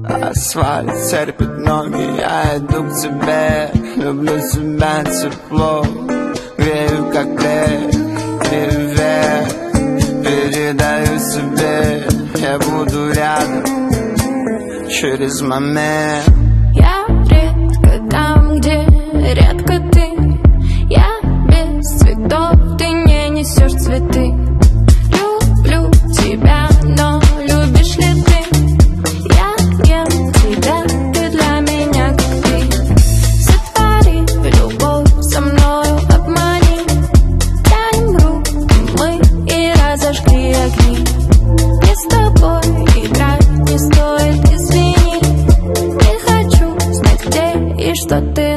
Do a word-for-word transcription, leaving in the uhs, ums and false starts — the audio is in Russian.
Асфальт терпит ноги, я иду к тебе. Люблю тебя тепло, грею как лед. Привет, передаю себе, я буду рядом через момент. Я редко там, где редко ты. Я без цветов, ты не несешь цветы. Люблю тебя, но любишь ли ты? Я ем тебя, ты для меня как ты. Сотвори любовь со мною, обмани. Тянем руки мы и разожгли огни. Мне с тобой играть не стоит, извини. Не хочу знать где и что ты.